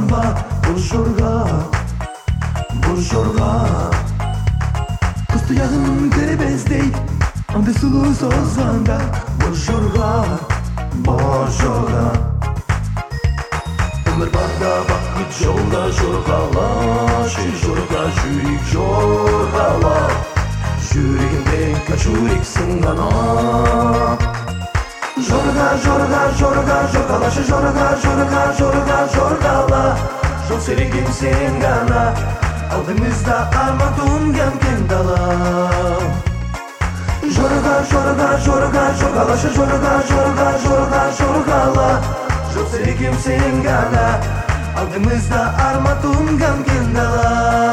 озганба буржорга Кыз туягын теребездей андай сулуу созганда буржорга Өмір барда бақыт жолда жорғала жорға жүрек жорғала жүрегімде качуриксің ғана жорғалашы жорғала жол серігім сен ғана алдымызда арман тунган кең дала жорғалашы жорғала жол серігім сен ғана алдымызда арман тунган кең дала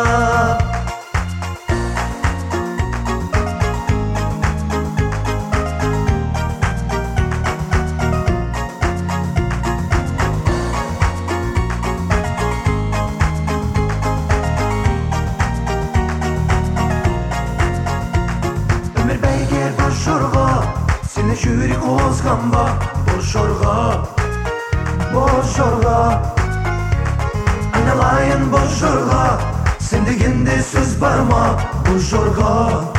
Seni жүрек озганба боржорға айналайын боржорға сен дегенде сөз бар ма боржорға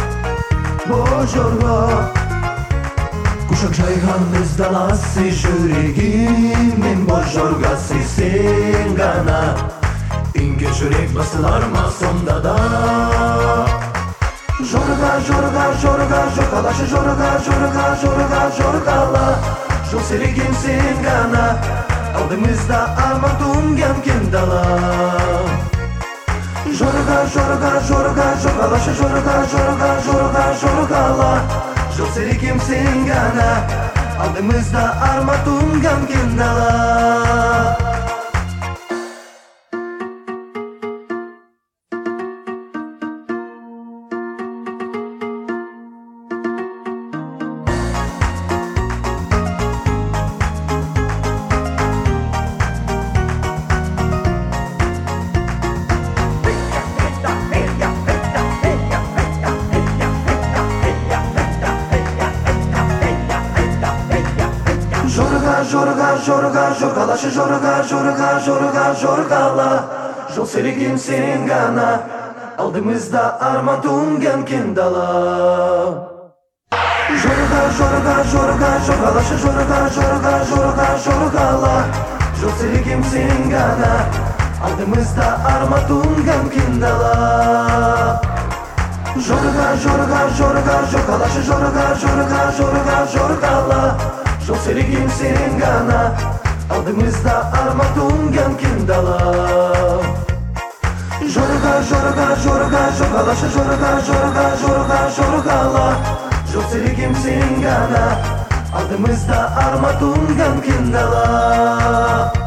кушак жайған өз даласы жүрегіммен боржорғасы сен ғана инге жүрек басылар ма сонда да жорғалашы жорғала жол серігім сен ғана алдымызда арман тунган кең дала жорғалашы жорғала жол серігім сен ғана алдымызда арман тунган кең дала жорғалашы жорғала жол серігім сен ғана алдымызда арман тунган кең дала жорғалашы жорғала жол серігім сен ғана алдымызда арман тунган кең дала жорғалашы жорғала жол серігім сен ғана алдымызда арман тунган кең дала жорғалашы жорғала жол серігім сен ғана алдымызда арман тунган кең дала